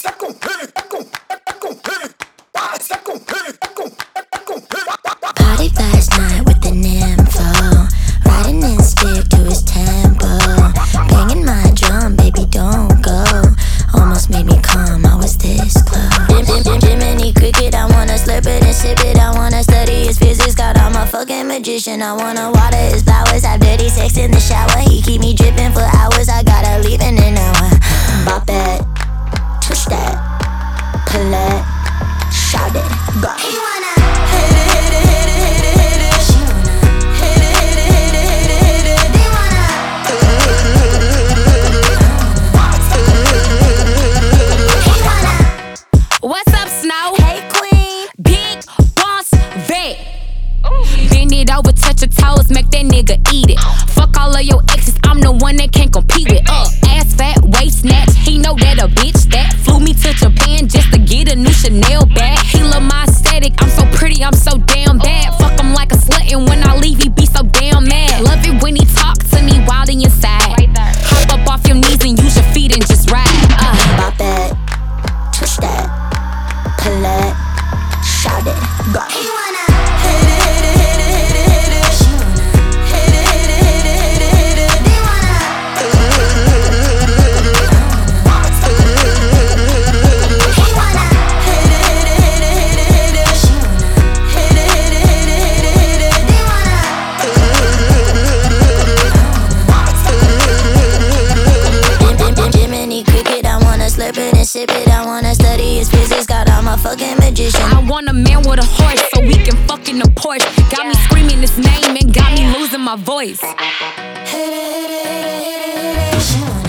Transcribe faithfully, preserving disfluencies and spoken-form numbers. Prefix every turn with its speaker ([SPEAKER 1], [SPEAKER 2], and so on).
[SPEAKER 1] Party last night with the nympho, riding in stick to his tempo, banging my drum, baby don't go. Almost made me come, I was this close. Dim, dim, dim, Jiminy Cricket, I wanna slurp it and sip it. I wanna study his physics, God, I'm a fucking magician. I wanna water his flowers, have dirty sex in the shower. He keep me dripping for hours, I gotta leave in an hour. Bop that, touch that, pull it, shout it, go. He wanna hit it, hit it, hit it, hit it, hit it. She wanna hit it, hit it, hit it, hit it, hit it. They wanna hit it, hit it, hit it, hit it, hit it. He wanna.
[SPEAKER 2] What's up, Snow?
[SPEAKER 1] Hey, queen.
[SPEAKER 2] Big boss vet. Bend it over, touch your toes, make that nigga eat it. Fuck all of your exes, I'm the one that can't compete with. Uh, ass fat, waist snatch, he know that a bitch that flew me to Japan just to get a new Chanel bag. He love my aesthetic, I'm so pretty, I'm so damn bad. Fuck him like a slut, and when I leave, he be so damn mad. Love it when he talk to me wild in your side. Hop up off your knees and use your feet and just ride. Uh.
[SPEAKER 1] Bop that, touch that, pull it, shout it, go. He wanna hit it, hit it, hit it, hit it, hit it. She wanna hit it, hit it, hit it, hit it, hit it. They wanna hit it, hit it, hit it, hit it, hit it. He wanna hit it, hit it, hit it, hit it, hit it. She wanna hit it, hit it, hit it, hit it, hit it. They wanna hit it, hit it, hit it, hit it, hit it. Dim, dim, dim, Jiminy Cricket, I wanna slurp it and sip it. I wanna study his physics, God, I'm a fucking magician.
[SPEAKER 2] I want a man with a horse so we can fuck in the Porsche. Got me screaming his name and got me losing my voice.
[SPEAKER 1] Hit it, hit it, hit it, hit it, hit it. She wanna